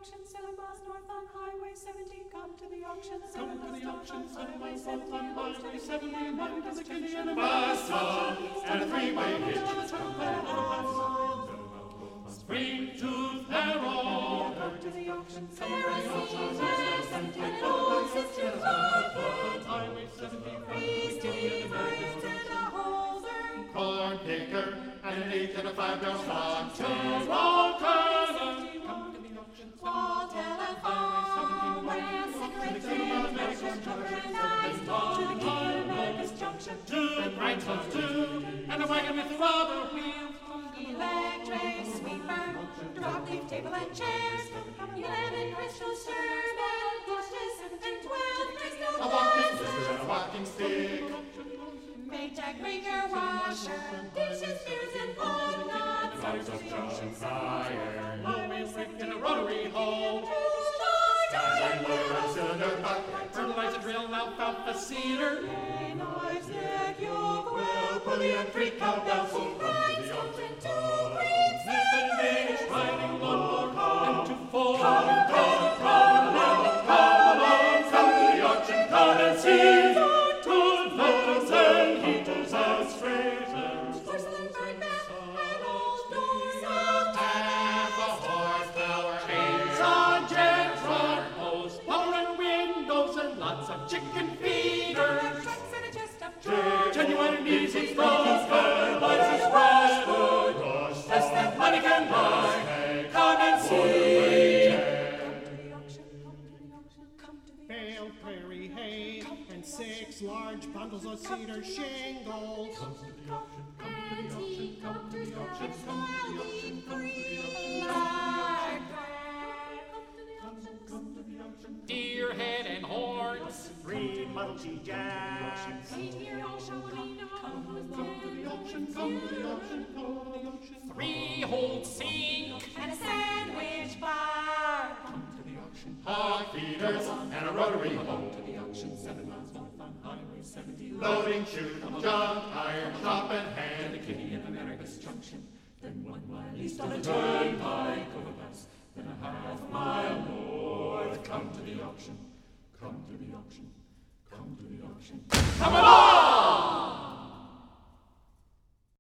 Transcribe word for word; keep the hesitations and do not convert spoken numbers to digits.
auction, seven miles north on Highway seventy. Come to the auction, seven Come to the miles auction, north seven on miles Highway north on Highway seventy. One is a kitty and a Bus stop and a three-way hitch. Spring Tooth Harold. Come to the auction, Come to the auction, seven and an old sister on Highway seventy. Three steady frames and a holder. Corn picker and an eight and a five barrel stock. Roll curtain. Come to the auction, Wall telephone, brass and red tin, precious copper and ice. To the King of America's Junction. two grindstones, two, and a wagon with a rubber wheel. Electric sweeper, drop leaf table and chairs. Eleven crystal sherbet dishes and twelve crystal A walking glasses. scissors and a walking stick. Maytag breaker washer, dishes, mirrors, and whatnot. Size of junction fire. Always stick in a rotary hole. Stand motor and cylinder bucket. Fertilizer drill, alfalfa seeder. Knives, neck, yoke, Well, pulley and three cowbells. Come to the auction. Smith and Danish riding lawnmower. And two four. Come, come, come along, come along. Come to the auction, come and see. Two motors and heaters and straighters. porcelain bird bath, and old doors of Half a horsepower. Chainsaw, jets, rod posts, power and windows, and lots of chicken feeders. tracks and a chest of drawers. Genuine and easy throws, fertilizers, brushwood. Less than money can buy. Come and see. Come to the auction, come to the auction, come to the Bale prairie hay and six large bundles of cedar shingles. antique, come to the auction, smiling green lard bread. Come to the auction, Deer head and horns. Three Model T Jacks. eight-year-old Shawnee's Come to the auction, come to the auction, come to the auction. Three-hole sink. and a sandwich bar. Come to the auction. Hog feeders and a rotary hoe. To the auction, seven miles north on Highway seventy. Loading chute, junk, iron, shop and hand. The Kitty in America's Junction. Then one mile east on the turnpike overpass. Then a half mile north. Come to the auction. Come to the auction. Come to the auction. Come along!